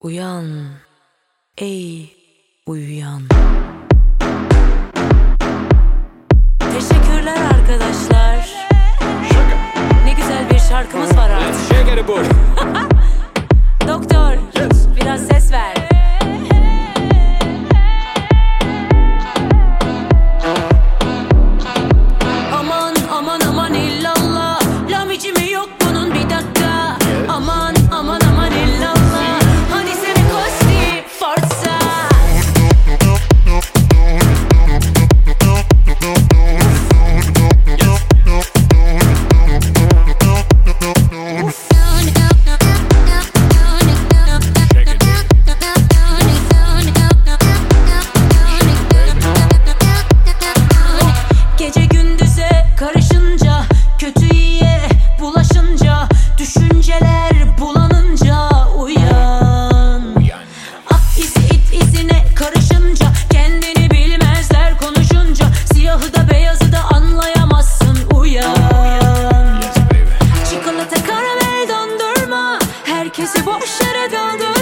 Uyan, ey uyuyan. Teşekkürler arkadaşlar. Ne güzel bir şarkımız var artık. Doktor, biraz ses ver. Aman aman aman illallah, lam içimi yok bunun bir dakika. Aman aman aman illallah, hadi seni kosti forza. Gece gündüze karışınca, kötü iyiye bulaşınca, düşünceler bulanınca uyan. At izi it izine karışınca, kendini bilmezler konuşunca, siyahı da beyazı da anlayamazsın uyan. Çikolata karamel dondurma, herkesi boş yere daldırma.